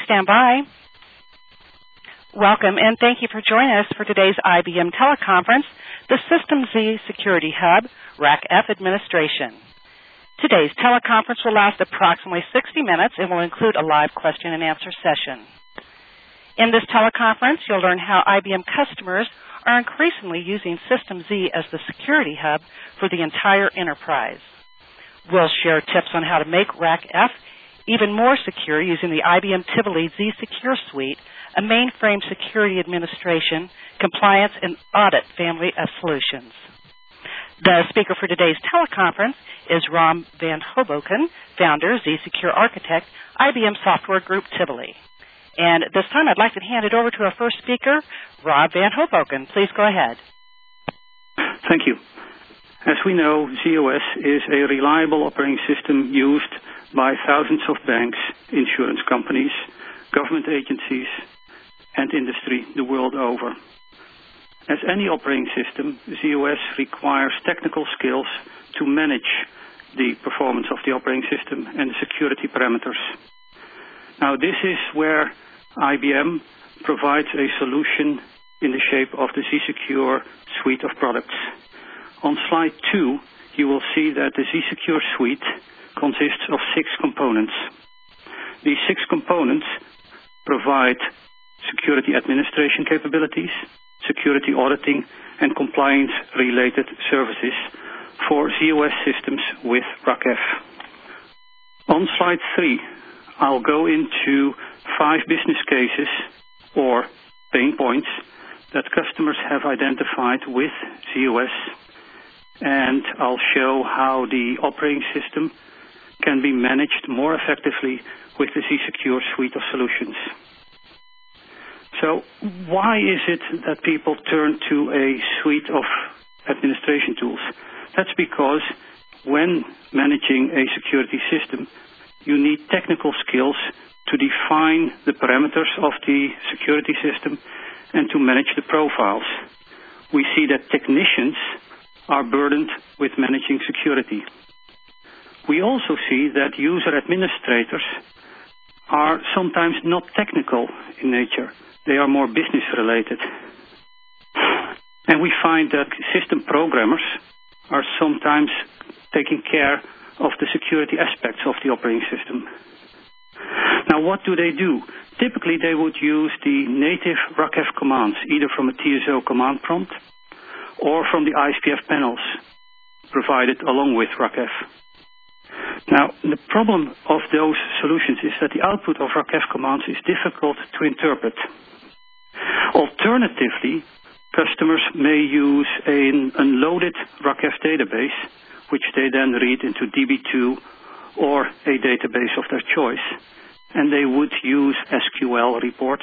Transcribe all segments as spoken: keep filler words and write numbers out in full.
stand by. Welcome, and thank you for joining us for today's I B M teleconference, the System Z Security Hub, RAC F Administration. Today's teleconference will last approximately sixty minutes and will include a live question and answer session. In this teleconference, you'll learn how I B M customers are increasingly using System Z as the security hub for the entire enterprise. We'll share tips on how to make RAC F even more secure using the I B M Tivoli Z Secure Suite, a mainframe security administration, compliance, and audit family of solutions. The speaker for today's teleconference is Ron Van Hoboken, founder, Z Secure Architect, I B M Software Group Tivoli. And at this time, I'd like to hand it over to our first speaker, Rob Van Hoboken. Please go ahead. Thank you. As we know, Z O S is a reliable operating system used by thousands of banks, insurance companies, government agencies, and industry the world over. As any operating system, Z O S requires technical skills to manage the performance of the operating system and the security parameters. Now, this is where I B M provides a solution in the shape of the Z Secure suite of products. On slide two, you will see that the Z Secure suite consists of six components. These six components provide security administration capabilities, security auditing, and compliance-related services for Z O S systems with RAC F. On slide three, I'll go into five business cases or pain points that customers have identified with Z O S, and I'll show how the operating system can be managed more effectively with the Z Secure suite of solutions. So why is it that people turn to a suite of administration tools? That's because when managing a security system, you need technical skills to define the parameters of the security system and to manage the profiles. We see that technicians are burdened with managing security. We also see that user administrators are sometimes not technical in nature. They are more business related. And we find that system programmers are sometimes taking care of the security aspects of the operating system. Now, what do they do? Typically, they would use the native RAC F commands, either from a T S O command prompt or from the I S P F panels provided along with RAC F. Now, the problem of those solutions is that the output of RAC F commands is difficult to interpret. Alternatively, customers may use an unloaded RAC F database, which they then read into D B two or a database of their choice, and they would use S Q L reports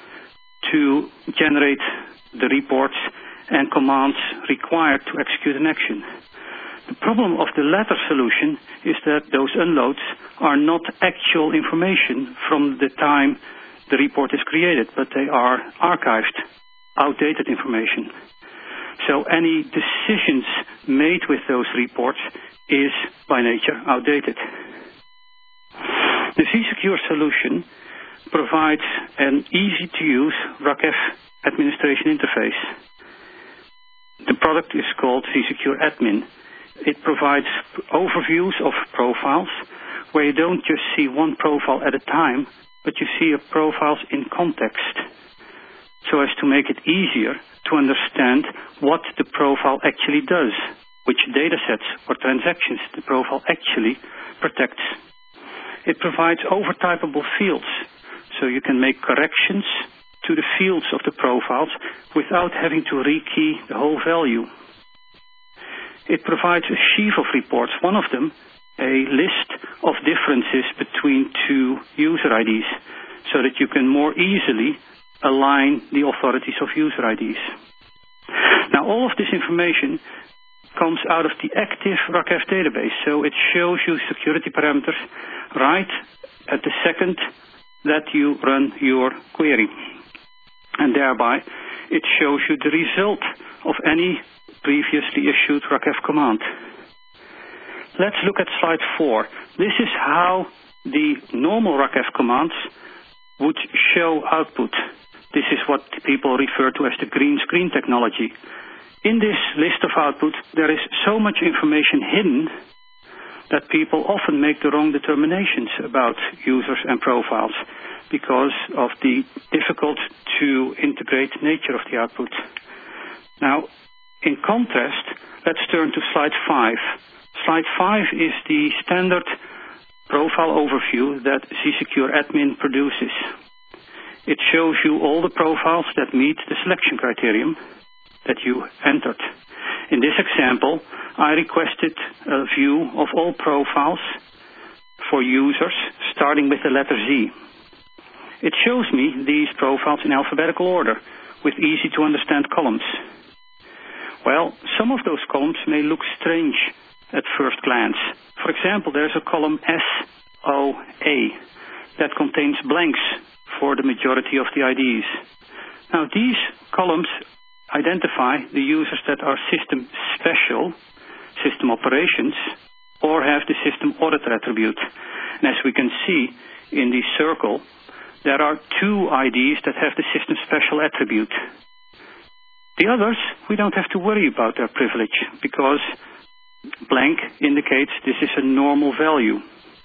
to generate the reports and commands required to execute an action. The problem of the latter solution is that those unloads are not actual information from the time the report is created, but they are archived, outdated information. So any decisions made with those reports is by nature outdated. The Z Secure solution provides an easy-to-use RAC F administration interface. The product is called Z Secure Admin. It provides overviews of profiles where you don't just see one profile at a time, but you see profiles in context, so as to make it easier to understand what the profile actually does, which data sets or transactions the profile actually protects. It provides overtypable fields, so you can make corrections to the fields of the profiles without having to rekey the whole value. It provides a sheaf of reports, one of them a list of differences between two user I Ds, so that you can more easily align the authorities of user I Ds. Now, all of this information comes out of the active RAC F database, so it shows you security parameters right at the second that you run your query. And thereby, it shows you the result of any previously issued RAC F command. Let's look at slide four. This is how the normal RAC F commands would show output. This is what people refer to as the green screen technology. In this list of output, there is so much information hidden that people often make the wrong determinations about users and profiles because of the difficult to integrate nature of the output. Now, in contrast, let's turn to slide five. Slide five is the standard profile overview that zSecure Admin produces. It shows you all the profiles that meet the selection criterion that you entered. In this example, I requested a view of all profiles for users starting with the letter Z. It shows me these profiles in alphabetical order with easy to understand columns. Well, some of those columns may look strange at first glance. For example, there's a column S O A that contains blanks for the majority of the I Ds. Now, these columns identify the users that are system special, system operations, or have the system auditor attribute. And as we can see in the circle, there are two I Ds that have the system special attribute. The others, we don't have to worry about their privilege because blank indicates this is a normal value.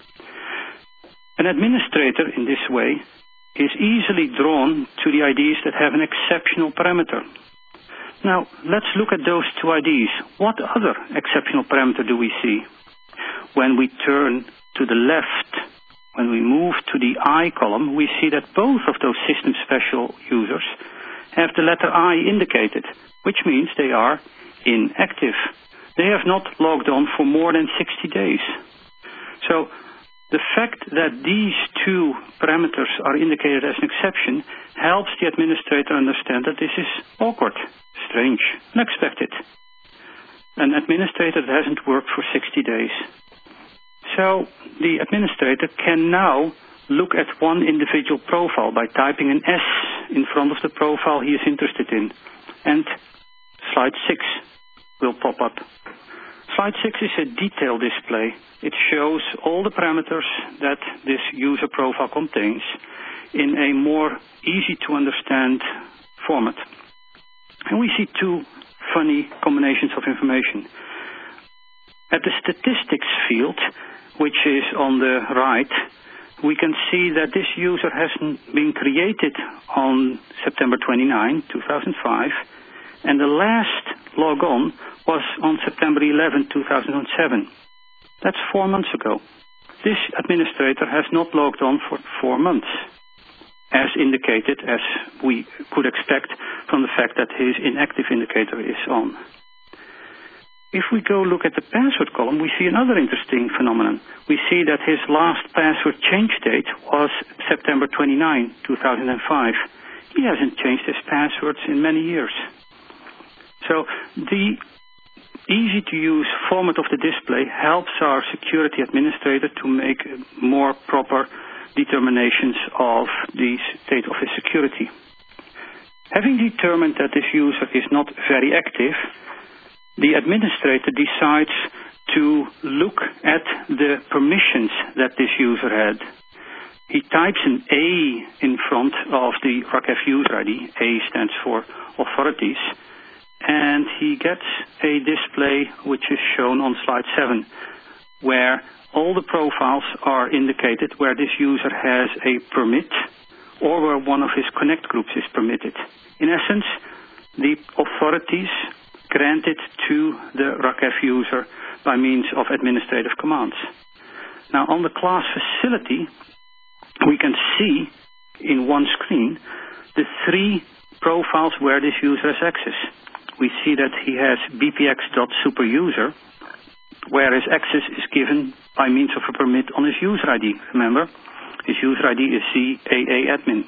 An administrator in this way is easily drawn to the I Ds that have an exceptional parameter. Now, let's look at those two I Ds. What other exceptional parameter do we see? When we turn to the left, when we move to the I column, we see that both of those system special users have the letter I indicated, which means they are inactive. They have not logged on for more than sixty days. So, the fact that these two parameters are indicated as an exception helps the administrator understand that this is awkward, strange, unexpected. An administrator that hasn't worked for sixty days. So the administrator can now look at one individual profile by typing an S in front of the profile he is interested in. And slide six will pop up. Slide six is a detailed display. It shows all the parameters that this user profile contains in a more easy to understand format. And we see two funny combinations of information. At the statistics field, which is on the right, we can see that this user has been created on September twenty-ninth, two thousand five, and the last logon was on September eleventh, two thousand seven. That's four months ago. This administrator has not logged on for four months, as indicated, as we could expect from the fact that his inactive indicator is on. If we go look at the password column, we see another interesting phenomenon. We see that his last password change date was September twenty-ninth, two thousand five. He hasn't changed his passwords in many years. So the easy-to-use format of the display helps our security administrator to make more proper determinations of the state of his security. Having determined that this user is not very active, the administrator decides to look at the permissions that this user had. He types an A in front of the RACF user I D. A stands for authorities. And he gets a display which is shown on slide seven, where all the profiles are indicated where this user has a permit or where one of his connect groups is permitted. In essence, the authorities granted to the RACF user by means of administrative commands. Now, on the class facility, we can see in one screen the three profiles where this user has access. We see that he has bpx.superuser, where his access is given by means of a permit on his user I D. Remember, his user I D is Z A A admin.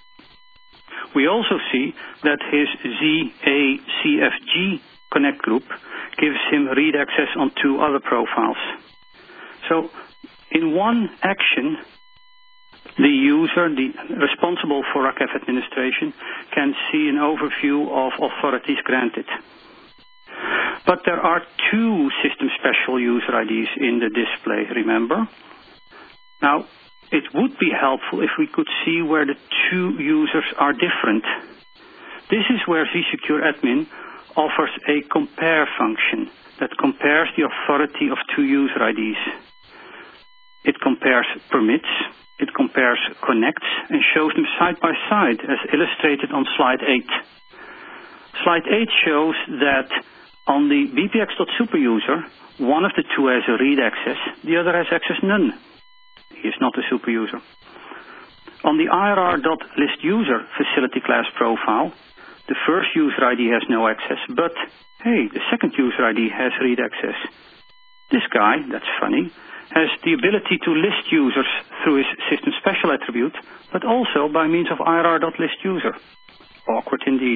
We also see that his Z A C F G connect group gives him read access on two other profiles. So, in one action, the user, the responsible for RACF administration, can see an overview of authorities granted. But there are two system special user I Ds in the display, remember? Now, it would be helpful if we could see where the two users are different. This is where vSecure Admin offers a compare function that compares the authority of two user I Ds. It compares permits, it compares connects, and shows them side by side as illustrated on slide eight. Slide eight shows that on the B P X dot superuser, one of the two has a read access, the other has access none. He is not a superuser. On the I R R dot list user facility class profile, the first user I D has no access, but hey, the second user I D has read access. This guy, that's funny, has the ability to list users through his system special attribute, but also by means of I R R dot list user. Awkward indeed.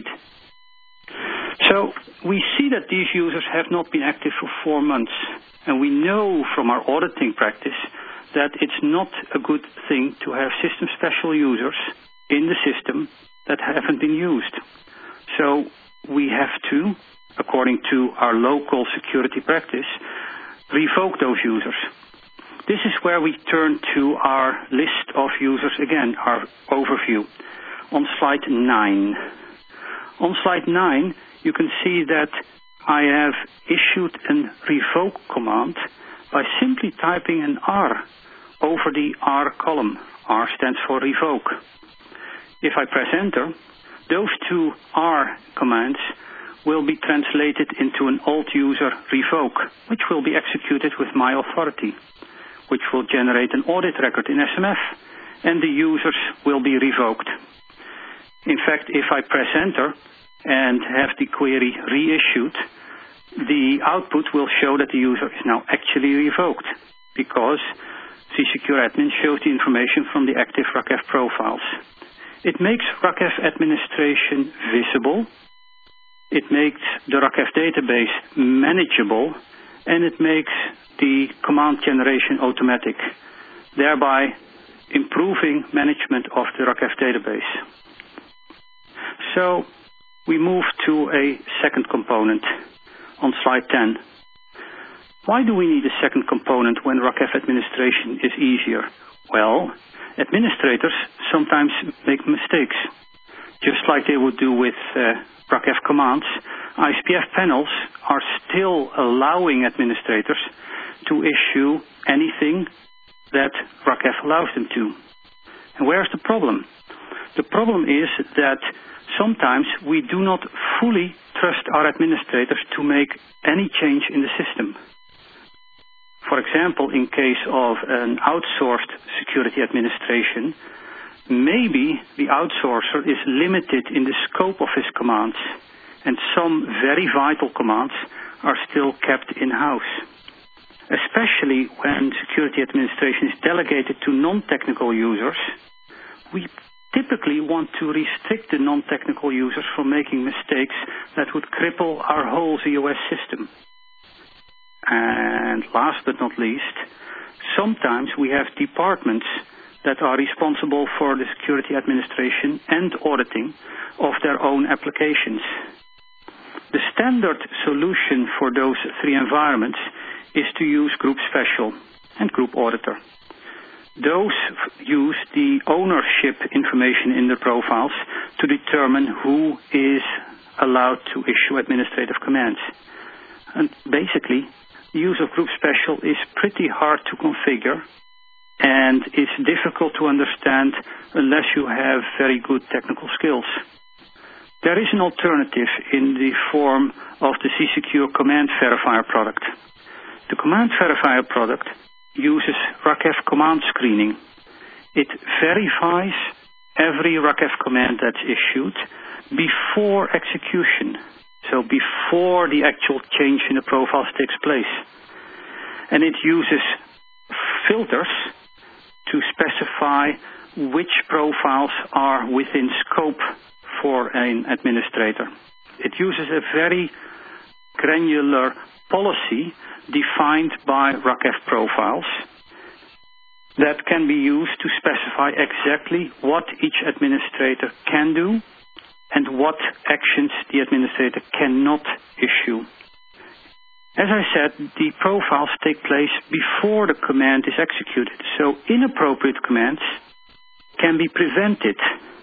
So we see that these users have not been active for four months, and we know from our auditing practice that it's not a good thing to have system special users in the system that haven't been used. So we have to, according to our local security practice, revoke those users. This is where we turn to our list of users again, our overview, on slide nine. On slide nine, you can see that I have issued a revoke command by simply typing an R over the R column. R stands for revoke. If I press enter, those two R commands will be translated into an alt user revoke, which will be executed with my authority, which will generate an audit record in S M F, and the users will be revoked. In fact, if I press enter and have the query reissued, the output will show that the user is now actually revoked, because vSecure Admin shows the information from the active R A C F profiles. It makes R A C F administration visible, it makes the R A C F database manageable, and it makes the command generation automatic, thereby improving management of the R A C F database. So we move to a second component on slide ten. Why do we need a second component when R A C F administration is easier? Well, administrators sometimes make mistakes. Just like they would do with uh, R A C F commands, I S P F panels are still allowing administrators to issue anything that R A C F allows them to. And where's the problem? The problem is that sometimes we do not fully trust our administrators to make any change in the system. For example, in case of an outsourced security administration, maybe the outsourcer is limited in the scope of his commands, and some very vital commands are still kept in-house. Especially when security administration is delegated to non-technical users, we typically want to restrict the non-technical users from making mistakes that would cripple our whole Z O S system. And last but not least, sometimes we have departments that are responsible for the security administration and auditing of their own applications. The standard solution for those three environments is to use Group Special and Group Auditor. Those use the ownership information in the profiles to determine who is allowed to issue administrative commands. And basically, the use of Group Special is pretty hard to configure and is difficult to understand unless you have very good technical skills. There is an alternative in the form of the vSecure Command Verifier product. The Command Verifier product uses R A C F command screening. It verifies every R A C F command that's issued before execution, so before the actual change in the profiles takes place. And it uses filters to specify which profiles are within scope for an administrator. It uses a very granular policy defined by R A C F profiles that can be used to specify exactly what each administrator can do and what actions the administrator cannot issue. As I said, the profiles take place before the command is executed, so inappropriate commands can be prevented.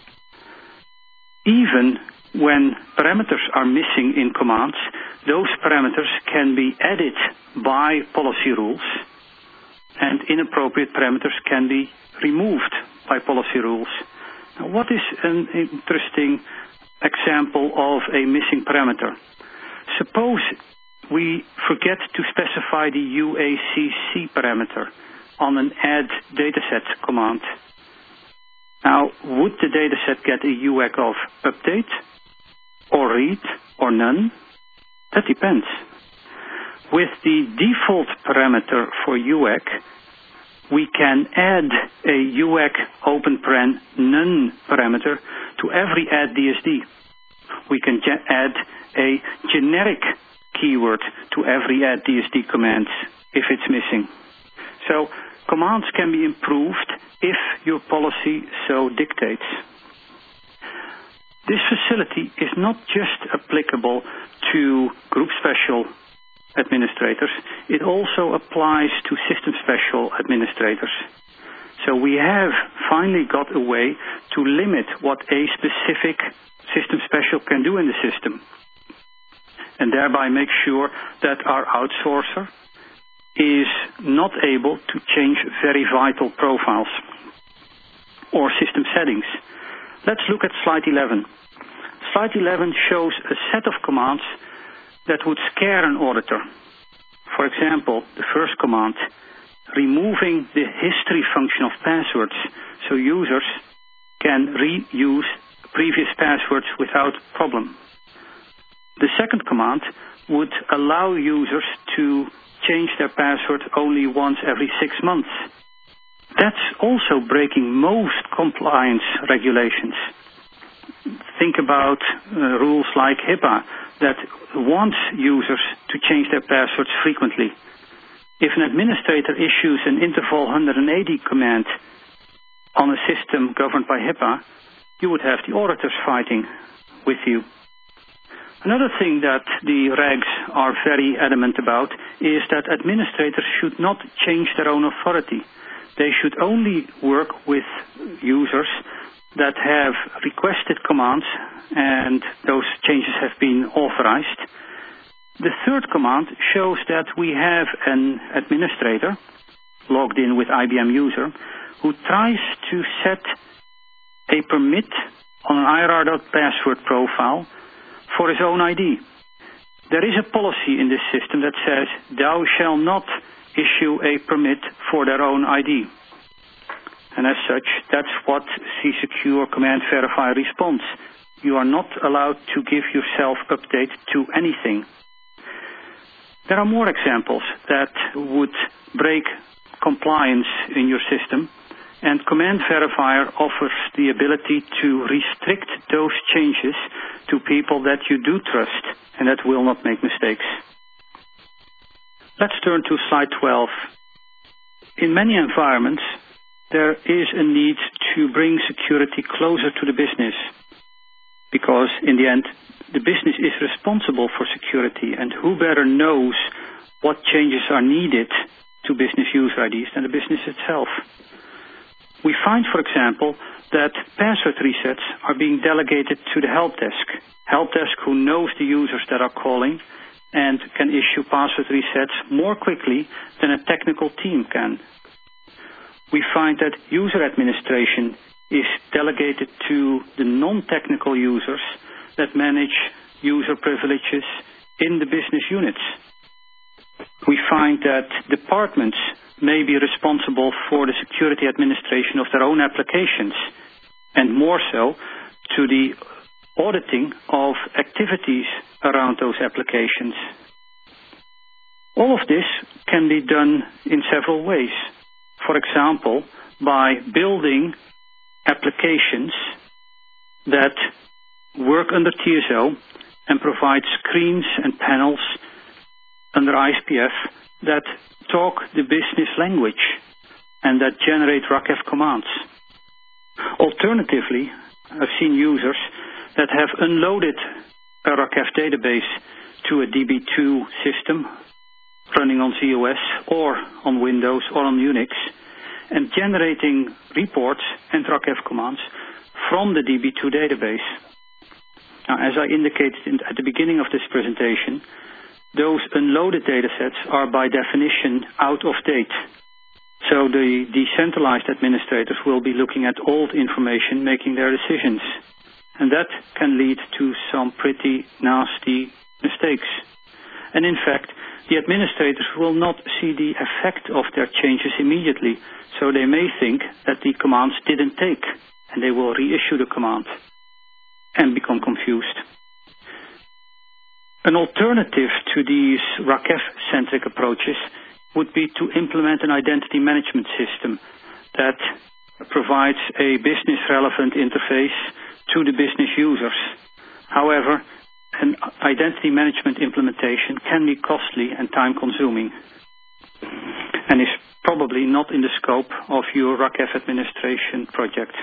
Even when parameters are missing in commands, those parameters can be added by policy rules, and inappropriate parameters can be removed by policy rules. Now, what is an interesting example of a missing parameter? Suppose we forget to specify the U A C C parameter on an add dataset command. Now, would the dataset get a U A C of update, or read, or none? That depends. With the default parameter for U A C, we can add a U A C open paren none parameter to every add D S D. We can add a generic keyword to every add D S D command if it's missing. So commands can be improved if your policy so dictates. This facility is not just applicable to group special administrators, it also applies to system special administrators. So we have finally got a way to limit what a specific system special can do in the system, and thereby make sure that our outsourcer is not able to change very vital profiles or system settings. Let's look at slide eleven. Slide eleven shows a set of commands that would scare an auditor. For example, the first command, removing the history function of passwords so users can reuse previous passwords without problem. The second command would allow users to change their password only once every six months. That's also breaking most compliance regulations. Think about uh, rules like HIPAA that wants users to change their passwords frequently. If an administrator issues an interval one hundred eighty command on a system governed by HIPAA, you would have the auditors fighting with you. Another thing that the regs are very adamant about is that administrators should not change their own authority. They should only work with users that have requested commands and those changes have been authorized. The third command shows that we have an administrator logged in with I B M user who tries to set a permit on an I R R.password profile for his own I D. There is a policy in this system that says thou shall not issue a permit for their own I D. And as such, that's what C-Secure Command Verify responds. You are not allowed to give yourself update to anything. There are more examples that would break compliance in your system, and Command Verifier offers the ability to restrict those changes to people that you do trust and that will not make mistakes. Let's turn to slide twelve. In many environments, there is a need to bring security closer to the business, because in the end, the business is responsible for security, and who better knows what changes are needed to business user I Ds than the business itself. We find, for example, that password resets are being delegated to the help desk. Help desk who knows the users that are calling and can issue password resets more quickly than a technical team can. We find that user administration is delegated to the non-technical users that manage user privileges in the business units. We find that departments may be responsible for the security administration of their own applications, and more so to the auditing of activities around those applications. All of this can be done in several ways. For example, by building applications that work under T S O and provide screens and panels under I S P F that talk the business language and that generate R A C F commands. Alternatively, I've seen users that have unloaded a R A C F database to a D B two system running on Z O S or on Windows or on Unix, and generating reports and RACF commands from the D B two database. Now, as I indicated in, at the beginning of this presentation, those unloaded datasets are by definition out of date. So the decentralized administrators will be looking at old information, making their decisions. And that can lead to some pretty nasty mistakes. And in fact, the administrators will not see the effect of their changes immediately. So they may think that the commands didn't take, and they will reissue the command and become confused. An alternative to these RACF-centric approaches would be to implement an identity management system that provides a business-relevant interface to the business users. However, an identity management implementation can be costly and time-consuming, and is probably not in the scope of your RACF administration project.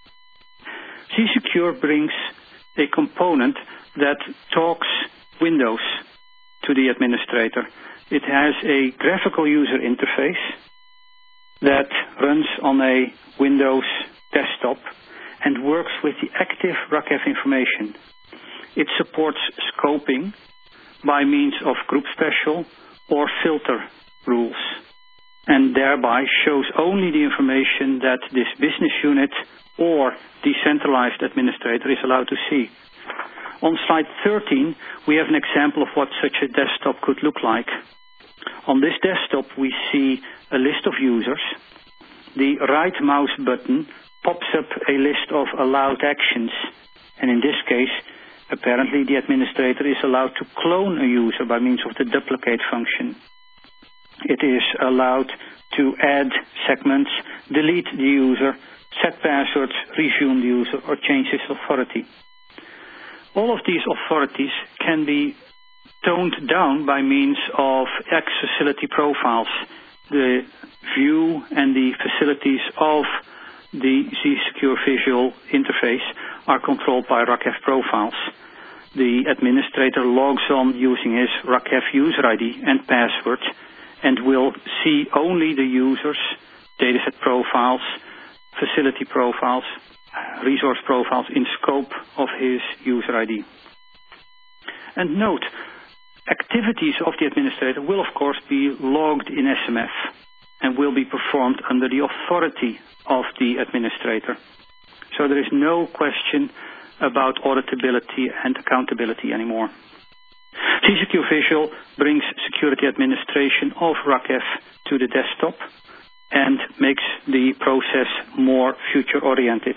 Z-Secure brings a component that talks Windows to the administrator. It has a graphical user interface that runs on a Windows desktop and works with the active RACF information. It supports scoping by means of group special or filter rules, and thereby shows only the information that this business unit or decentralized administrator is allowed to see. On slide thirteen, we have an example of what such a desktop could look like. On this desktop, we see a list of users. The right mouse button pops up a list of allowed actions, and in this case, apparently the administrator is allowed to clone a user by means of the duplicate function. It is allowed to add segments, delete the user, set passwords, resume the user, or change his authority. All of these authorities can be toned down by means of X facility profiles. The view and the facilities of the Z-Secure visual interface are controlled by RACF profiles. The administrator logs on using his RACF user I D and password and will see only the users, dataset profiles, facility profiles, resource profiles in scope of his user I D. And note, activities of the administrator will of course be logged in S M F and will be performed under the authority of the administrator. So there is no question about auditability and accountability anymore. Z-Secure Visual brings security administration of RACF to the desktop and makes the process more future-oriented.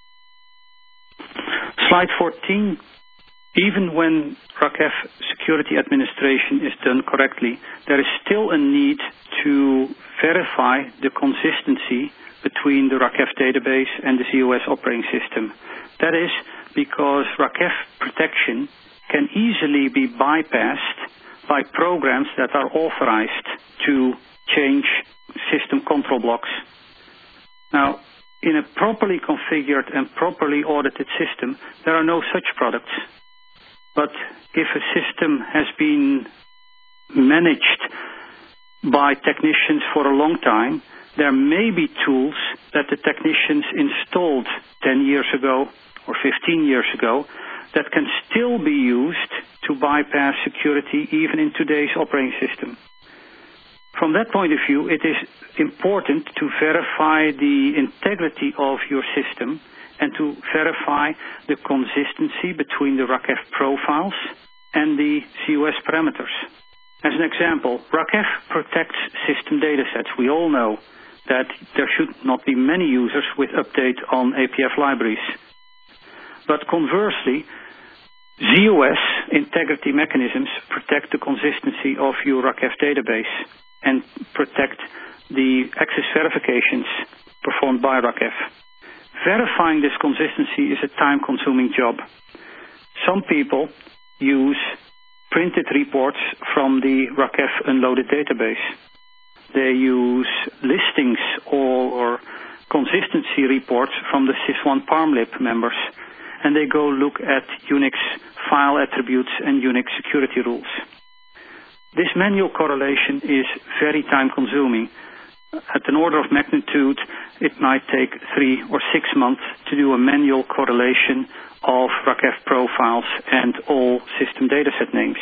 Slide fourteen. Even when RACF security administration is done correctly, there is still a need to verify the consistency between the RACF database and the Z O S operating system. That is because RACF protection can easily be bypassed by programs that are authorized to change system control blocks. Now, in a properly configured and properly audited system, there are no such products. But if a system has been managed by technicians for a long time, there may be tools that the technicians installed ten years ago or fifteen years ago that can still be used to bypass security even in today's operating system. From that point of view, it is important to verify the integrity of your system and to verify the consistency between the RACF profiles and the Z O S parameters. As an example, RACF protects system datasets. We all know that there should not be many users with update on A P F libraries. But conversely, Z O S integrity mechanisms protect the consistency of your RACF database and protect the access verifications performed by RACF. Verifying this consistency is a time-consuming job. Some people use printed reports from the RACF unloaded database. They use listings or consistency reports from the sys one ParmLib members, and they go look at Unix file attributes and Unix security rules. This manual correlation is very time-consuming. At an order of magnitude, it might take three or six months to do a manual correlation of RACF profiles and all system dataset names.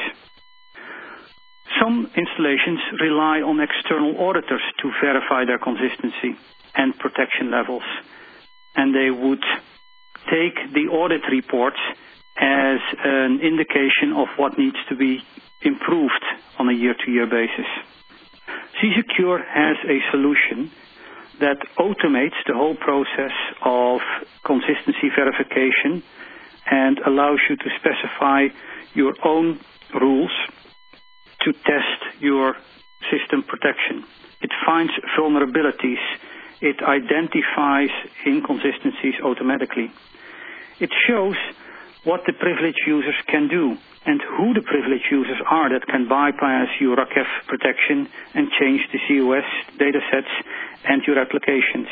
Some installations rely on external auditors to verify their consistency and protection levels, and they would take the audit reports as an indication of what needs to be improved on a year-to-year basis. C-Secure has a solution that automates the whole process of consistency verification and allows you to specify your own rules to test your system protection. It finds vulnerabilities. It identifies inconsistencies automatically. It shows what the privileged users can do and who the privileged users are that can bypass your RACF protection and change the C O S datasets and your applications.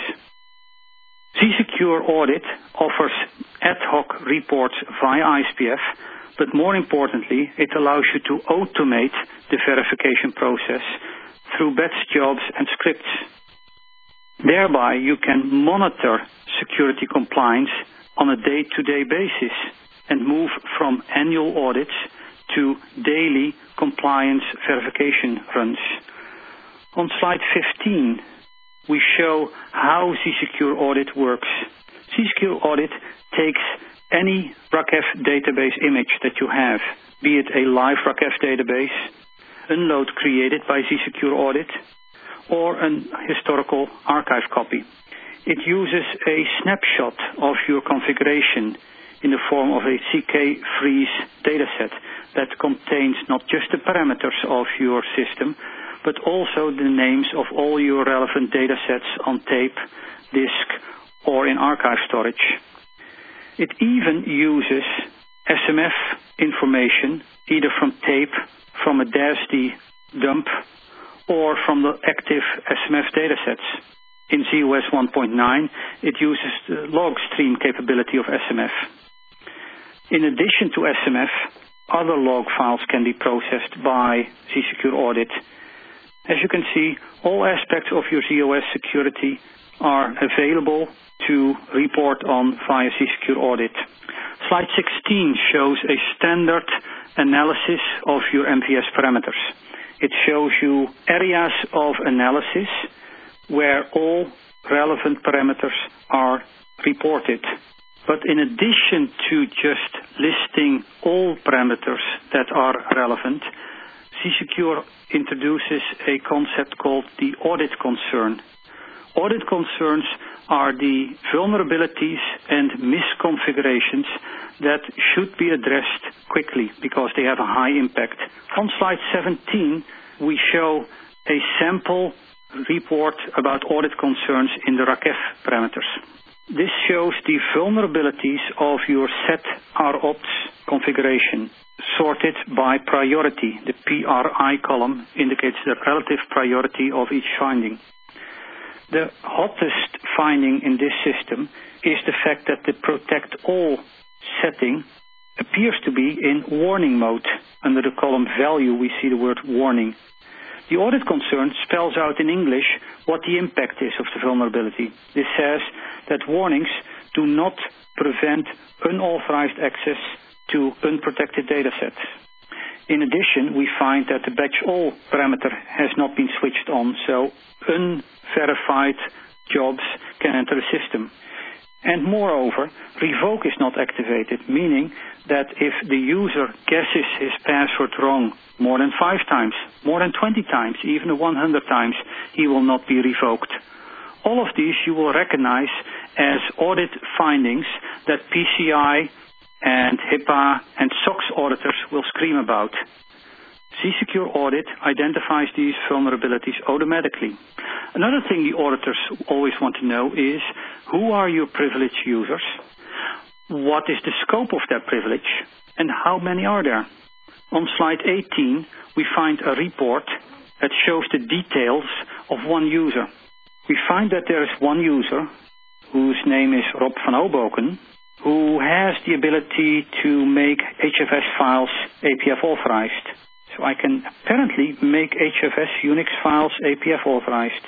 C-Secure Audit offers ad hoc reports via I S P F, but more importantly, it allows you to automate the verification process through batch jobs and scripts. Thereby, you can monitor security compliance on a day-to-day basis and move from annual audits to daily compliance verification runs. On slide fifteen, we show how C-Secure Audit works. C-Secure Audit takes any RACF database image that you have, be it a live RACF database, unload created by C-Secure Audit, or an historical archive copy. It uses a snapshot of your configuration in the form of a C K freeze dataset that contains not just the parameters of your system, but also the names of all your relevant datasets on tape, disk, or in archive storage. It even uses S M F information, either from tape, from a D A S D dump, or from the active S M F datasets. In Z O S one point nine, it uses the log stream capability of S M F. In addition to S M F, other log files can be processed by C-Secure Audit. As you can see, all aspects of your Z O S security are available to report on via C-Secure Audit. Slide sixteen shows a standard analysis of your M V S parameters. It shows you areas of analysis where all relevant parameters are reported. But in addition to just listing all parameters that are relevant, C-Secure introduces a concept called the audit concern. Audit concerns are the vulnerabilities and misconfigurations that should be addressed quickly because they have a high impact. On slide seventeen, we show a sample report about audit concerns in the RACF parameters. This shows the vulnerabilities of your set R ops configuration, sorted by priority. The P R I column indicates the relative priority of each finding. The hottest finding in this system is the fact that the Protect All setting appears to be in warning mode. Under the column Value, we see the word warning. The audit concern spells out in English what the impact is of the vulnerability. This says that warnings do not prevent unauthorized access to unprotected datasets. In addition, we find that the batch all parameter has not been switched on, so unverified jobs can enter the system. And moreover, revoke is not activated, meaning that if the user guesses his password wrong more than five times, more than twenty times, even one hundred times, he will not be revoked. All of these you will recognize as audit findings that P C I and HIPAA and SOX auditors will scream about. C-Secure Audit identifies these vulnerabilities automatically. Another thing the auditors always want to know is who are your privileged users, what is the scope of their privilege, and how many are there. On slide eighteen, we find a report that shows the details of one user. We find that there is one user whose name is Rob van Oboken, who has the ability to make H F S files A P F authorized. So I can apparently make H F S Unix files A P F authorized.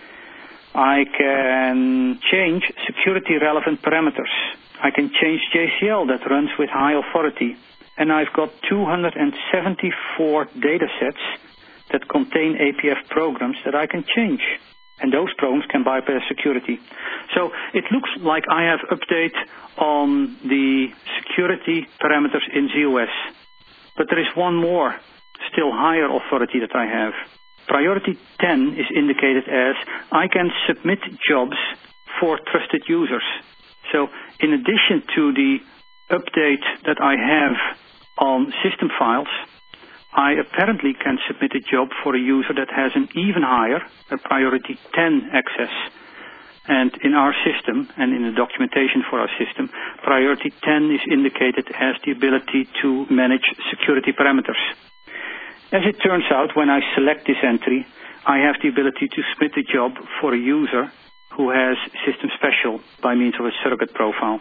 I can change security relevant parameters. I can change J C L that runs with high authority. And I've got two hundred seventy-four data sets that contain A P F programs that I can change. And those programs can bypass security. So it looks like I have update on the security parameters in Z O S. But there is one more, still higher authority that I have. Priority ten is indicated as I can submit jobs for trusted users. So in addition to the update that I have on system files, I apparently can submit a job for a user that has an even higher, a priority ten access. And in our system, and in the documentation for our system, priority ten is indicated as the ability to manage security parameters. As it turns out, when I select this entry, I have the ability to submit a job for a user who has system special by means of a surrogate profile.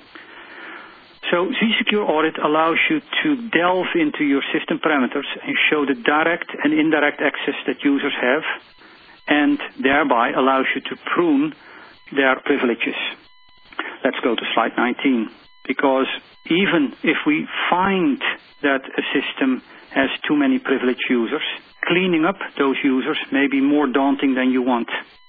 So zSecure Audit allows you to delve into your system parameters and show the direct and indirect access that users have, and thereby allows you to prune their privileges. Let's go to slide nineteen, because even if we find that a system has too many privileged users, cleaning up those users may be more daunting than you want.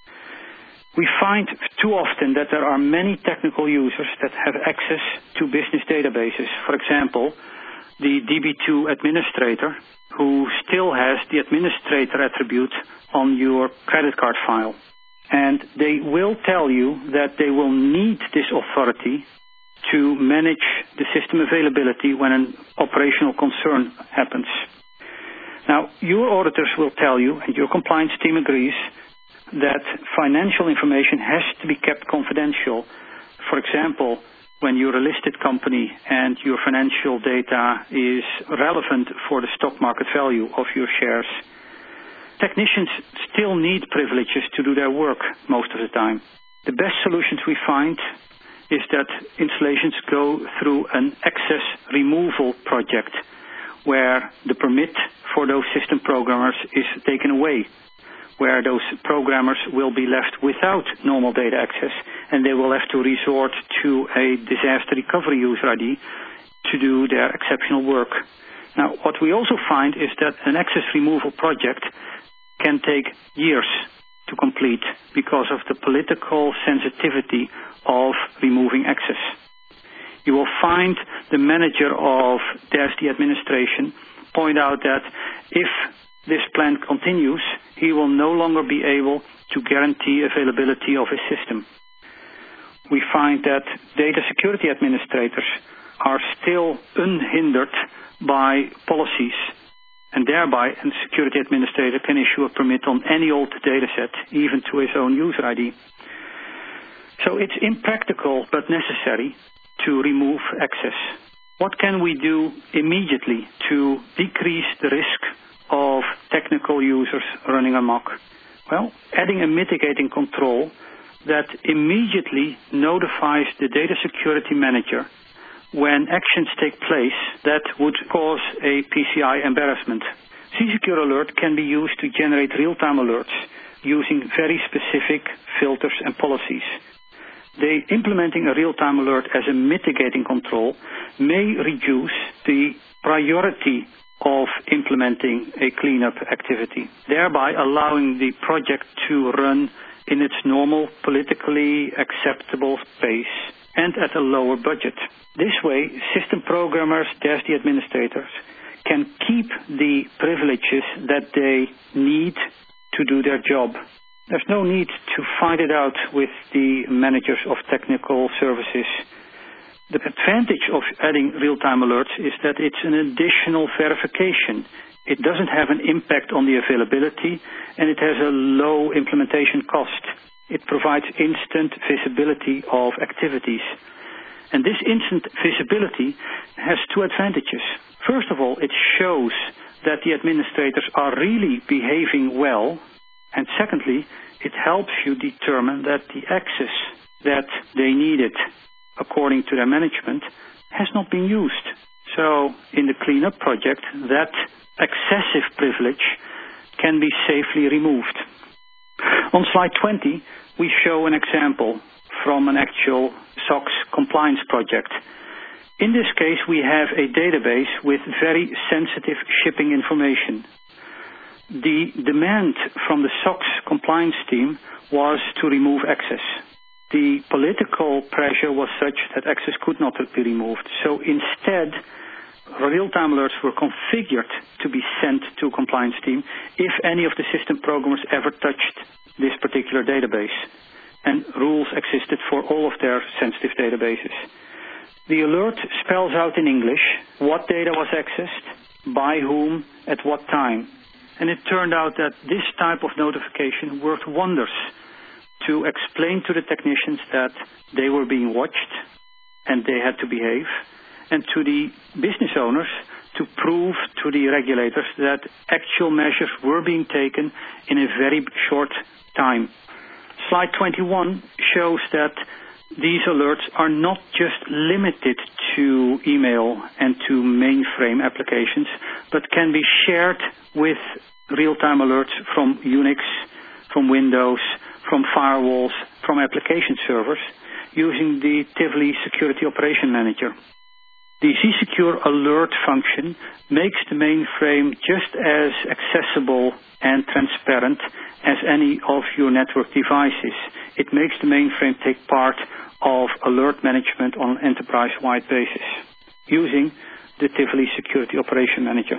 We find too often that there are many technical users that have access to business databases. For example, the D B two administrator who still has the administrator attribute on your credit card file. And they will tell you that they will need this authority to manage the system availability when an operational concern happens. Now, your auditors will tell you, and your compliance team agrees, that financial information has to be kept confidential. For example, when you're a listed company and your financial data is relevant for the stock market value of your shares, technicians still need privileges to do their work most of the time. The best solutions we find is that installations go through an access removal project where the permit for those system programmers is taken away, where those programmers will be left without normal data access, and they will have to resort to a disaster recovery user I D to do their exceptional work. Now, what we also find is that an access removal project can take years to complete because of the political sensitivity of removing access. You will find the manager of D A S D administration point out that if this plan continues, he will no longer be able to guarantee availability of his system. We find that data security administrators are still unhindered by policies, and thereby a security administrator can issue a permit on any old data set, even to his own user I D. So it's impractical but necessary to remove access. What can we do immediately to decrease the risk of technical users running amok? Well, adding a mitigating control that immediately notifies the data security manager when actions take place that would cause a P C I embarrassment. zSecure Alert can be used to generate real-time alerts using very specific filters and policies. They, implementing a real-time alert as a mitigating control may reduce the priority of implementing a cleanup activity, thereby allowing the project to run in its normal, politically acceptable pace and at a lower budget. This way, system programmers, D A S D administrators can keep the privileges that they need to do their job. There's no need to fight it out with the managers of technical services. The advantage of adding real-time alerts is that it's an additional verification. It doesn't have an impact on the availability, and it has a low implementation cost. It provides instant visibility of activities. And this instant visibility has two advantages. First of all, it shows that the administrators are really behaving well. And secondly, it helps you determine that the access that they needed according to their management has not been used. So in the cleanup project, that excessive privilege can be safely removed. On slide twenty, we show an example from an actual SOX compliance project. In this case, we have a database with very sensitive shipping information. The demand from the SOX compliance team was to remove access. The political pressure was such that access could not be removed. So instead, real-time alerts were configured to be sent to a compliance team if any of the system programmers ever touched this particular database. And rules existed for all of their sensitive databases. The alert spells out in English what data was accessed, by whom, at what time. And it turned out that this type of notification worked wonders to explain to the technicians that they were being watched and they had to behave, and to the business owners to prove to the regulators that actual measures were being taken in a very short time. Slide twenty-one shows that these alerts are not just limited to email and to mainframe applications, but can be shared with real-time alerts from Unix, from Windows, from firewalls, from application servers, using the Tivoli Security Operation Manager. The Z-Secure alert function makes the mainframe just as accessible and transparent as any of your network devices. It makes the mainframe take part of alert management on an enterprise-wide basis using the Tivoli Security Operation Manager.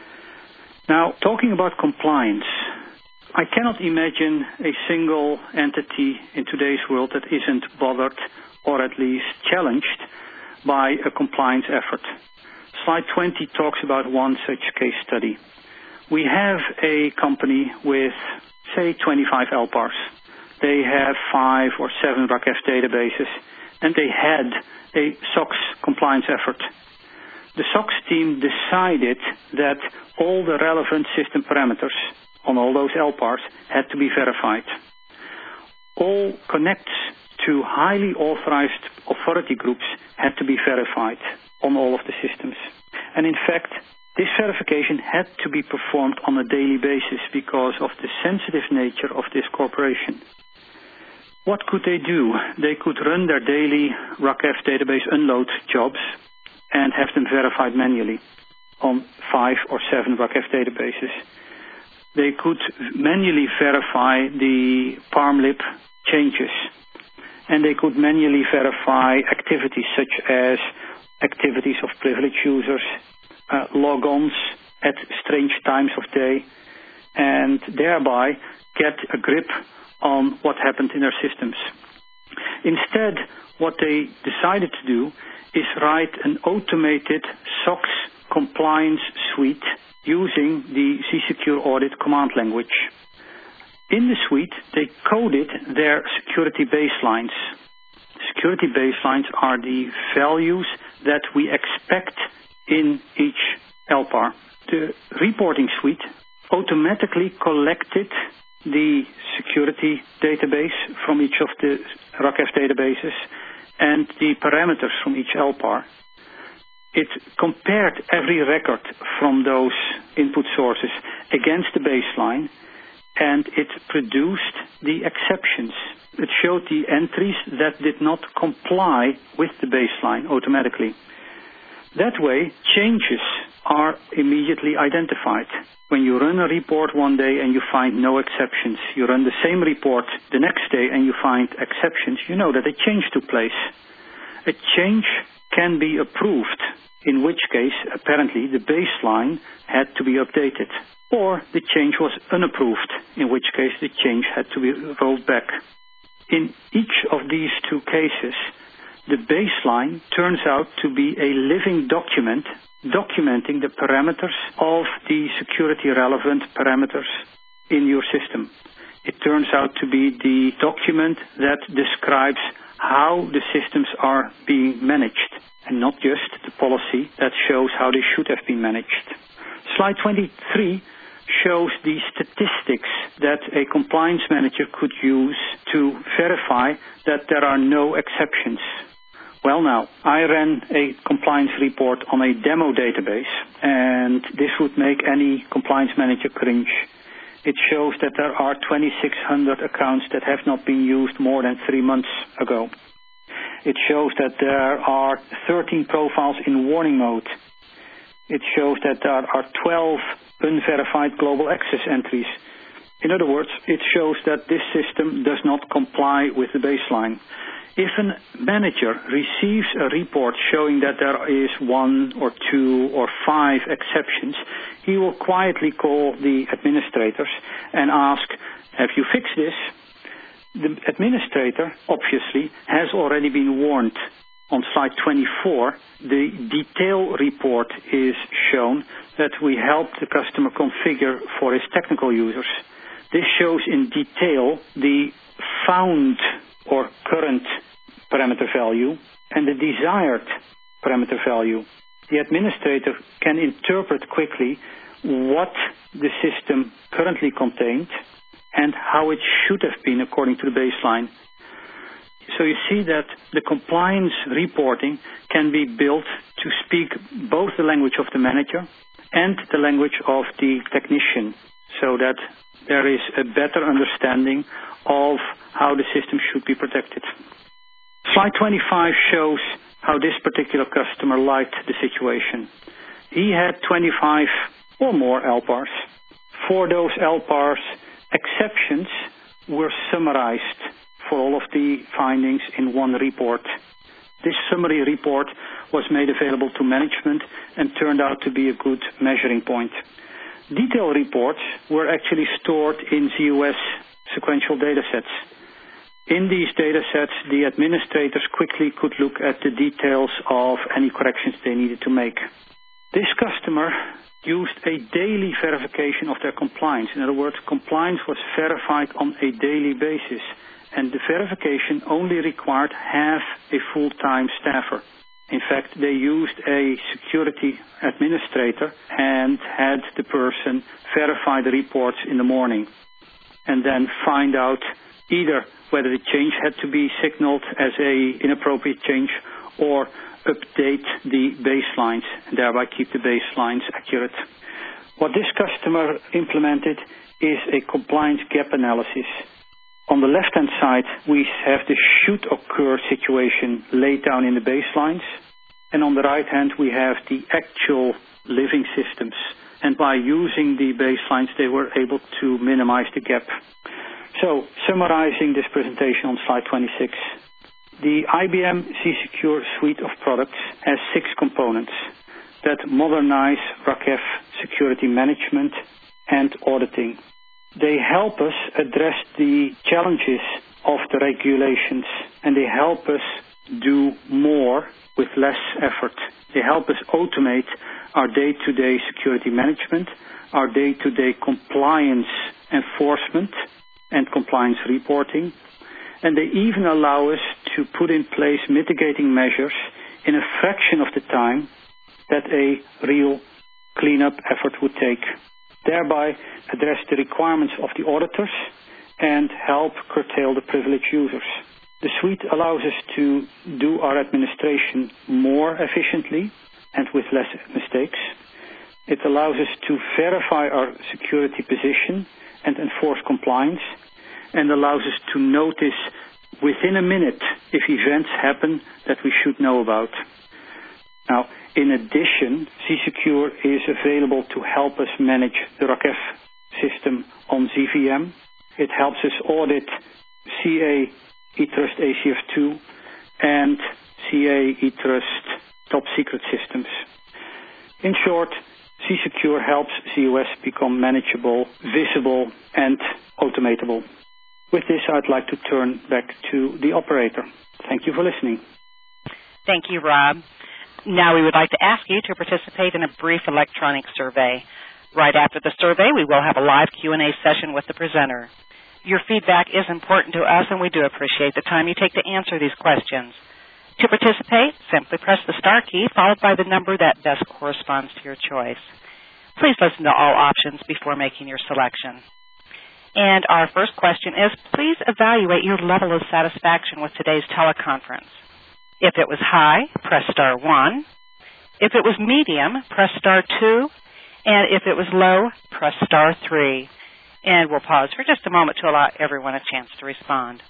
Now, talking about compliance, I cannot imagine a single entity in today's world that isn't bothered or at least challenged by a compliance effort. Slide twenty talks about one such case study. We have a company with, say, twenty-five L P A Rs. They have five or seven R A C F databases, and they had a SOX compliance effort. The SOX team decided that all the relevant system parameters on all those L P A Rs had to be verified. All connects to highly authorized authority groups had to be verified on all of the systems. And in fact, this verification had to be performed on a daily basis because of the sensitive nature of this corporation. What could they do? They could run their daily R A C F database unload jobs and have them verified manually on five or seven R A C F databases. They could manually verify the PARMlib changes, and they could manually verify activities such as activities of privileged users, uh, logons at strange times of day, and thereby get a grip on what happened in their systems. Instead, what they decided to do is write an automated SOX compliance suite using the Z-Secure Audit command language. In the suite, they coded their security baselines. Security baselines are the values that we expect in each L P A R. The reporting suite automatically collected the security database from each of the R A C F databases and the parameters from each L P A R. It compared every record from those input sources against the baseline, and it produced the exceptions. It showed the entries that did not comply with the baseline automatically. That way, changes are immediately identified. When you run a report one day and you find no exceptions, you run the same report the next day and you find exceptions, you know that a change took place. A change can be approved, in which case, apparently, the baseline had to be updated. Or the change was unapproved, in which case the change had to be rolled back. In each of these two cases, the baseline turns out to be a living document documenting the parameters of the security relevant parameters in your system. It turns out to be the document that describes how the systems are being managed, and not just the policy that shows how they should have been managed. Slide twenty-three shows the statistics that a compliance manager could use to verify that there are no exceptions. Well, now, I ran a compliance report on a demo database, and this would make any compliance manager cringe. It shows that there are twenty-six hundred accounts that have not been used more than three months ago. It shows that there are thirteen profiles in warning mode. It shows that there are twelve unverified global access entries. In other words, it shows that this system does not comply with the baseline. If a manager receives a report showing that there is one or two or five exceptions, he will quietly call the administrators and ask, have you fixed this? The administrator, obviously, has already been warned. On slide twenty-four, the detail report is shown that we help the customer configure for his technical users. This shows in detail the found or current parameter value and the desired parameter value. The administrator can interpret quickly what the system currently contained and how it should have been according to the baseline. So you see that the compliance reporting can be built to speak both the language of the manager and the language of the technician, so that there is a better understanding of how the system should be protected. Slide twenty-five shows how this particular customer liked the situation. He had twenty-five or more L P A Rs. For those L P A Rs, exceptions were summarized for all of the findings in one report. This summary report was made available to management and turned out to be a good measuring point. Detail reports were actually stored in Z O S sequential datasets. In these datasets, the administrators quickly could look at the details of any corrections they needed to make. This customer used a daily verification of their compliance. In other words, compliance was verified on a daily basis, and the verification only required half a full-time staffer. In fact, they used a security administrator and had the person verify the reports in the morning and then find out either whether the change had to be signaled as an inappropriate change or update the baselines and thereby keep the baselines accurate. What this customer implemented is a compliance gap analysis. On the left-hand side, we have the should occur situation laid down in the baselines, and on the right hand, we have the actual living systems. And by using the baselines, they were able to minimize the gap. So, summarizing this presentation on slide twenty-six, the I B M Z-Secure suite of products has six components that modernize R A C F security management and auditing. They help us address the challenges of the regulations, and they help us do more with less effort. They help us automate our day-to-day security management, our day-to-day compliance enforcement and compliance reporting, and they even allow us to put in place mitigating measures in a fraction of the time that a real cleanup effort would take, thereby address the requirements of the auditors and help curtail the privileged users. The suite allows us to do our administration more efficiently and with less mistakes. It allows us to verify our security position and enforce compliance, and allows us to notice within a minute if events happen that we should know about. Now, in addition, Z-Secure is available to help us manage the R A C F system on Z V M. It helps us audit C A eTrust A C F two and C A eTrust top secret systems. In short, Z-Secure helps Z O S become manageable, visible, and automatable. With this, I'd like to turn back to the operator. Thank you for listening. Thank you, Rob. Now we would like to ask you to participate in a brief electronic survey. Right after the survey, we will have a live Q and A session with the presenter. Your feedback is important to us, and we do appreciate the time you take to answer these questions. To participate, simply press the star key followed by the number that best corresponds to your choice. Please listen to all options before making your selection. And our first question is, please evaluate your level of satisfaction with today's teleconference. If it was high, press star one. If it was medium, press star two. And if it was low, press star three. And we'll pause for just a moment to allow everyone a chance to respond.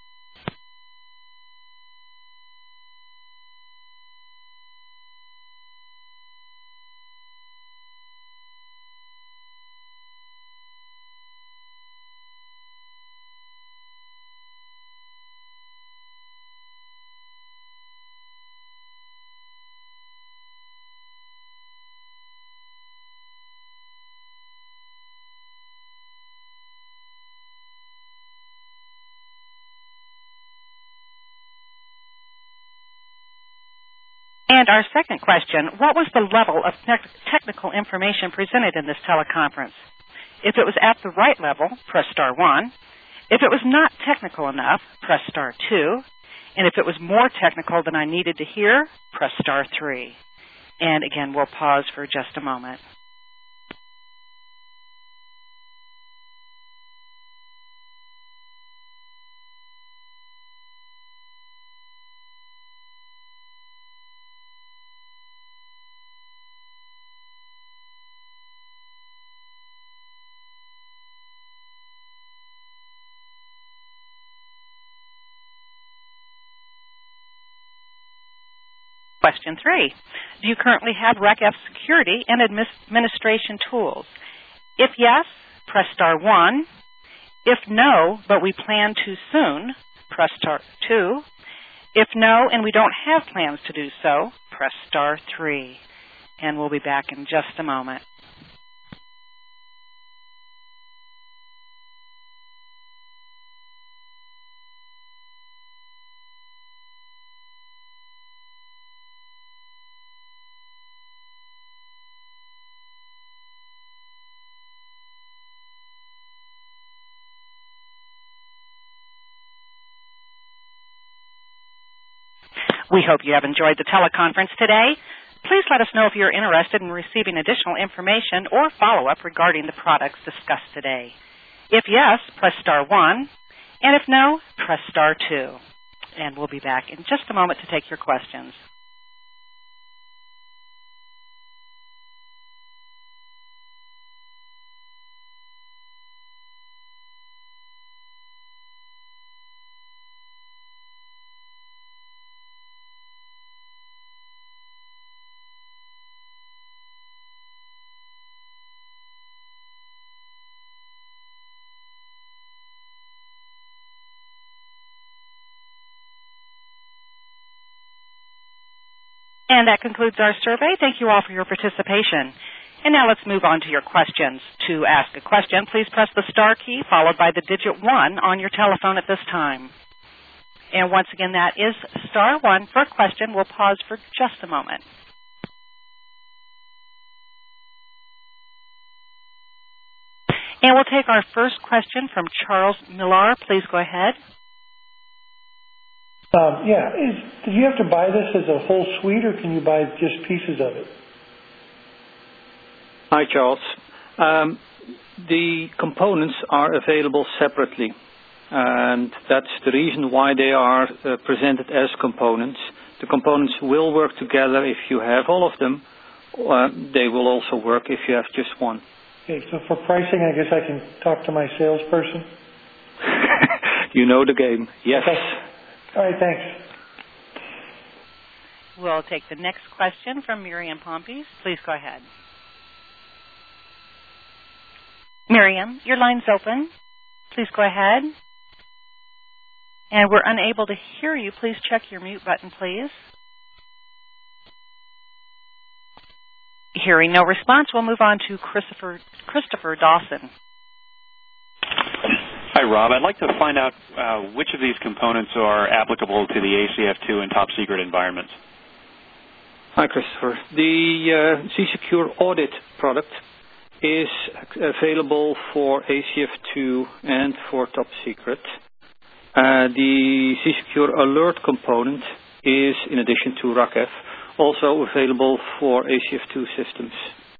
And our second question, what was the level of te- technical information presented in this teleconference? If it was at the right level, press star one. If it was not technical enough, press star two. And if it was more technical than I needed to hear, press star three. And again, we'll pause for just a moment. Question three, do you currently have R E C F security and administration tools? If yes, press star one. If no, but we plan to soon, press star two. If no, and we don't have plans to do so, press star three. And we'll be back in just a moment. We hope you have enjoyed the teleconference today. Please let us know if you're interested in receiving additional information or follow-up regarding the products discussed today. If yes, press star one, and if no, press star two. And we'll be back in just a moment to take your questions. And that concludes our survey. Thank you all for your participation. And now let's move on to your questions. To ask a question, please press the star key followed by the digit one on your telephone at this time. And once again, that is star one for a question. We'll pause for just a moment. And we'll take our first question from Charles Millar. Please go ahead. Um, yeah, is, did you have to buy this as a whole suite, or can you buy just pieces of it? Hi, Charles. Um, the components are available separately, and that's the reason why they are uh, presented as components. The components will work together if you have all of them. Uh, they will also work if you have just one. Okay, so for pricing, I guess I can talk to my salesperson? You know the game. Yes. Okay. All right, thanks. We'll take the next question from Miriam Pompey. Please go ahead. Miriam, your line's open. Please go ahead. And we're unable to hear you. Please check your mute button, please. Hearing no response, we'll move on to Christopher, Christopher Dawson. Hi, Rob. I'd like to find out uh, which of these components are applicable to the A C F two and top secret environments. Hi, Christopher. The uh, C-Secure Audit product is available for A C F two and for top secret. Uh, the C-Secure Alert component is, in addition to R E C F, also available for A C F two systems.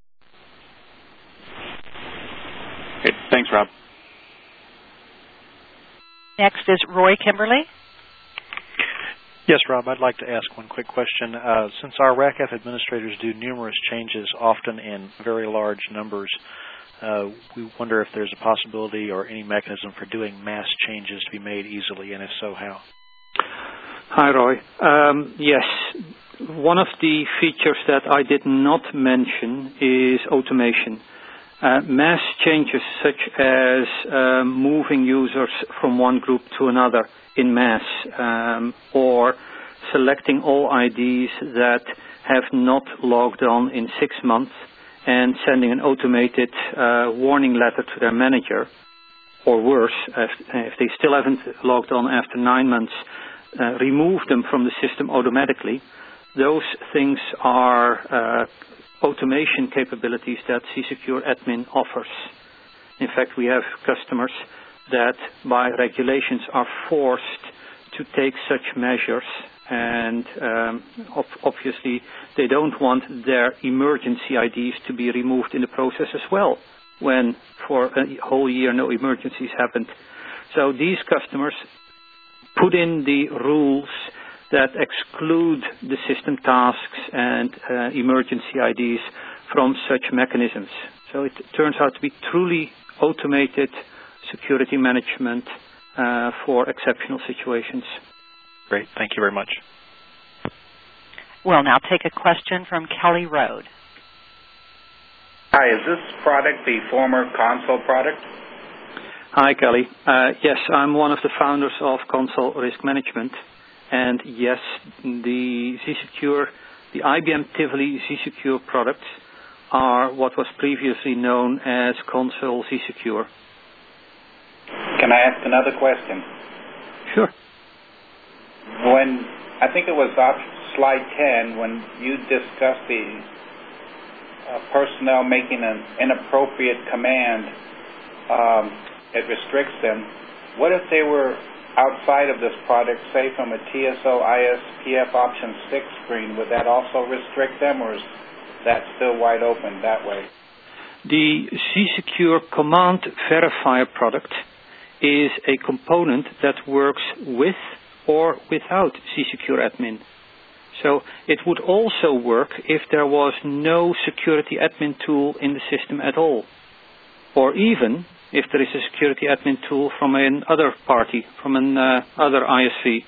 Okay, thanks, Rob. Next is Roy Kimberly. Yes, Rob, I'd like to ask one quick question. Uh, since our R A C F administrators do numerous changes, often in very large numbers, uh, we wonder if there's a possibility or any mechanism for doing mass changes to be made easily, and if so, how? Hi, Roy. Um, yes, one of the features that I did not mention is automation. Uh, mass changes such as uh, moving users from one group to another in mass, um, or selecting all I Ds that have not logged on in six months and sending an automated uh, warning letter to their manager, or worse, if, if they still haven't logged on after nine months, uh, remove them from the system automatically. Those things are uh, automation capabilities that C-Secure Admin offers. In fact, we have customers that by regulations are forced to take such measures, and um, ob- obviously they don't want their emergency I Ds to be removed in the process as well, when for a whole year no emergencies happened. So these customers put in the rules that exclude the system tasks and uh, emergency I Ds from such mechanisms. So it turns out to be truly automated security management uh, for exceptional situations. Great. Thank you very much. We'll now take a question from Kelly Road. Hi, is this product the former Console product? Hi, Kelly. Uh, yes, I'm one of the founders of Console Risk Management. And yes, the Z-Secure, the I B M Tivoli Z-Secure products are what was previously known as Console Z-Secure. Can I ask another question? Sure. When, I think it was off slide ten, when you discussed the uh, personnel making an inappropriate command, um, it restricts them. What if they were outside of this product, say from a T S O I S P F option six screen? Would that also restrict them, or is that still wide open that way? The Z-Secure Command Verifier product is a component that works with or without Z-Secure Admin. So it would also work if there was no security admin tool in the system at all, or even if there is a security admin tool from another party, from another uh, I S V.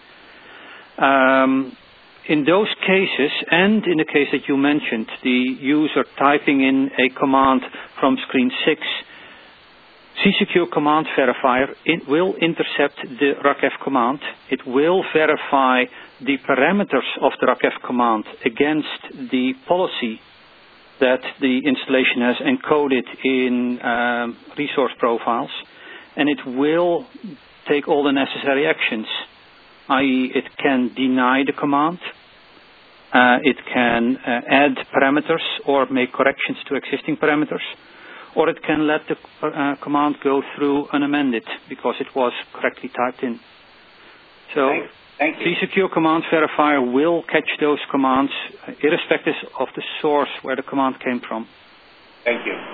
Um, in those cases, and in the case that you mentioned, the user typing in a command from screen six, Z-Secure Command Verifier it will intercept the R A C F command. It will verify the parameters of the R A C F command against the policy that the installation has encoded in um, resource profiles, and it will take all the necessary actions, that is it can deny the command, uh, it can uh, add parameters or make corrections to existing parameters, or it can let the uh, command go through unamended because it was correctly typed in. So Thank you. the Secure Command Verifier will catch those commands uh, irrespective of the source where the command came from. Thank you.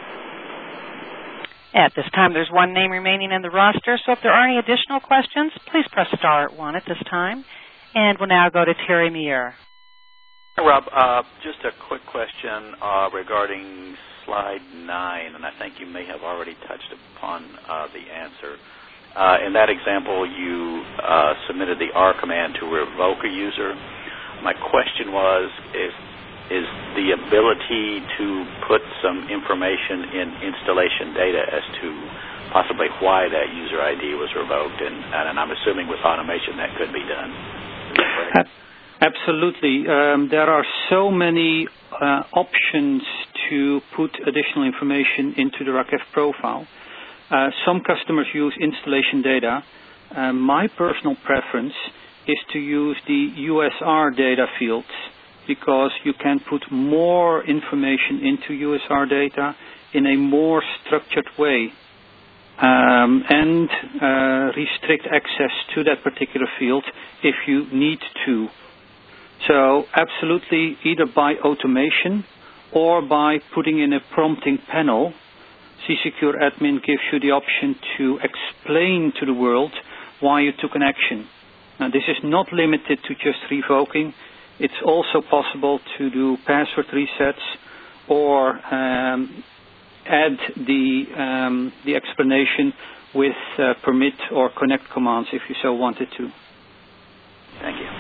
At this time, there's one name remaining in the roster, so if there are any additional questions, please press star one at this time. And we'll now go to Terry Meir. Hi, Rob. Uh, just a quick question uh, regarding slide nine, and I think you may have already touched upon uh, the answer. Uh, in that example, you uh, submitted the R command to revoke a user. My question was, if, is the ability to put some information in installation data as to possibly why that user I D was revoked, and, and I'm assuming with automation that could be done. Is that right? Absolutely. Um, there are so many uh, options to put additional information into the R A C F profile. Uh, some customers use installation data. Uh, my personal preference is to use the U S R data fields because you can put more information into U S R data in a more structured way um, and uh, restrict access to that particular field if you need to. So absolutely, either by automation or by putting in a prompting panel, Z-Secure Admin gives you the option to explain to the world why you took an action. Now, this is not limited to just revoking. It's also possible to do password resets or um, add the, um, the explanation with uh, permit or connect commands if you so wanted to. Thank you.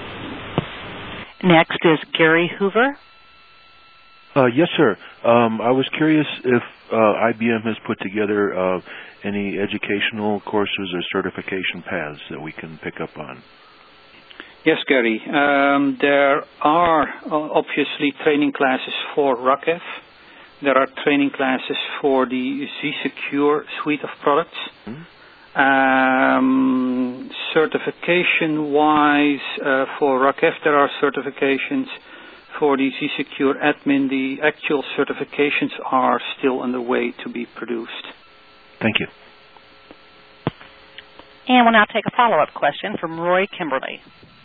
Next is Gary Hoover. Uh, yes, sir. Um, I was curious if uh, I B M has put together uh, any educational courses or certification paths that we can pick up on. Yes, Gary. Um, there are uh, obviously training classes for R A C F. There are training classes for the Z-Secure suite of products. Mm-hmm. Um, certification-wise, uh, for R A C F, there are certifications. For the Z-Secure admin, the actual certifications are still on the way to be produced. Thank you. And we'll now take a follow-up question from Roy Kimberly.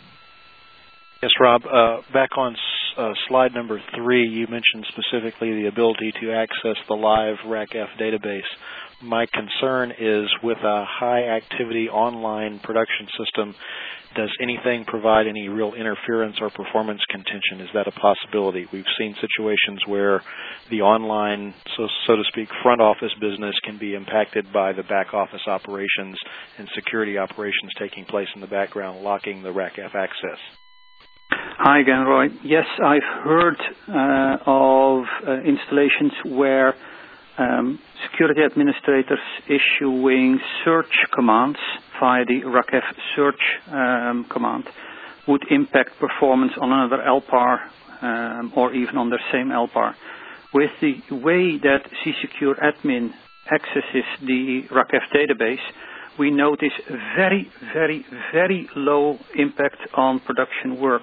Yes, Rob. Uh, back on uh, slide number three, you mentioned specifically the ability to access the live R A C F database. My concern is with a high-activity online production system, does anything provide any real interference or performance contention? Is that a possibility? We've seen situations where the online, so, so to speak, front office business can be impacted by the back office operations and security operations taking place in the background, locking the R A C F access. Hi again, Roy. Yes, I've heard uh, of uh, installations where um, security administrators issuing search commands via the R A C F search um, command would impact performance on another L P A R um, or even on the same L P A R. With the way that Z-Secure admin accesses the R A C F database, we notice very, very, very low impact on production work.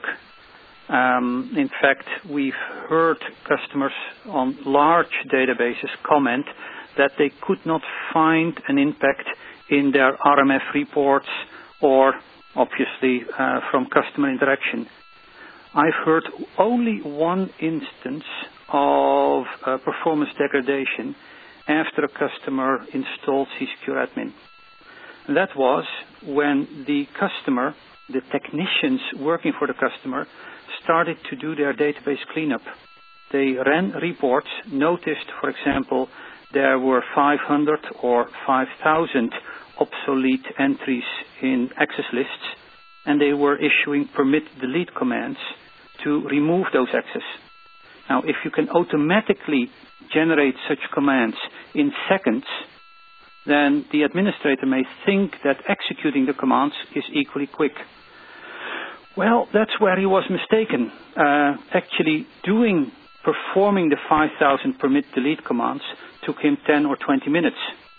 Um, in fact, we've heard customers on large databases comment that they could not find an impact in their R M F reports or, obviously, uh, from customer interaction. I've heard only one instance of uh, performance degradation after a customer installed Z-Secure admin. And that was when the customer, the technicians working for the customer, started to do their database cleanup. They ran reports, noticed, for example, there were five hundred or five thousand obsolete entries in access lists, and they were issuing permit delete commands to remove those access. Now, if you can automatically generate such commands in seconds, then the administrator may think that executing the commands is equally quick. Well, that's where he was mistaken. Uh, actually doing, performing the five thousand permit delete commands took him ten or twenty minutes.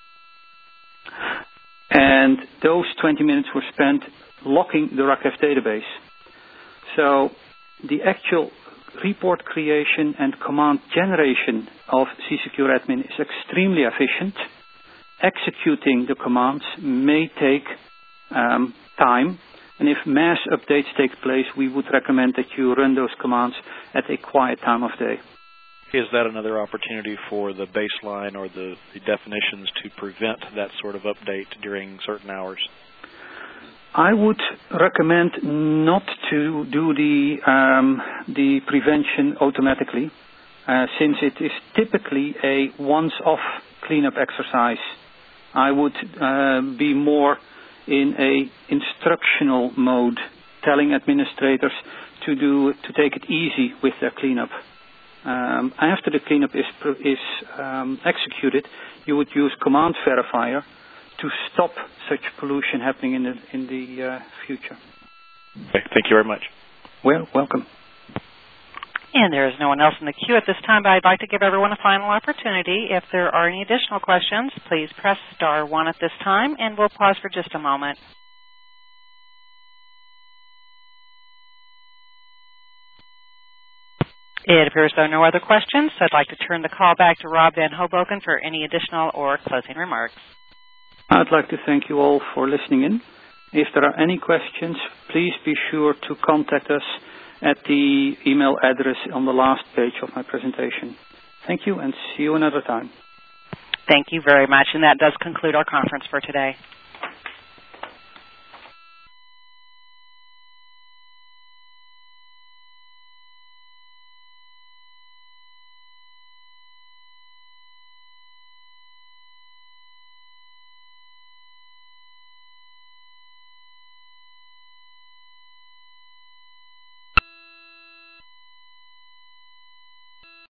And those twenty minutes were spent locking the R A C F database. So the actual report creation and command generation of Z-Secure admin is extremely efficient. Executing the commands may take um, time. And if mass updates take place, we would recommend that you run those commands at a quiet time of day. Is that another opportunity for the baseline or the, the definitions to prevent that sort of update during certain hours? I would recommend not to do the, um, the prevention automatically, uh, since it is typically a once-off cleanup exercise. I would uh, be more in a instructional mode, telling administrators to do to take it easy with their cleanup. Um, after the cleanup is is um, executed, you would use command verifier to stop such pollution happening in the in the uh, future. Okay, thank you very much. Well, welcome. And there is no one else in the queue at this time, but I'd like to give everyone a final opportunity. If there are any additional questions, please press star one at this time, and we'll pause for just a moment. It appears there are no other questions, so I'd like to turn the call back to Rob Van Hoboken for any additional or closing remarks. I'd like to thank you all for listening in. If there are any questions, please be sure to contact us at the email address on the last page of my presentation. Thank you, and see you another time. Thank you very much, and that does conclude our conference for today.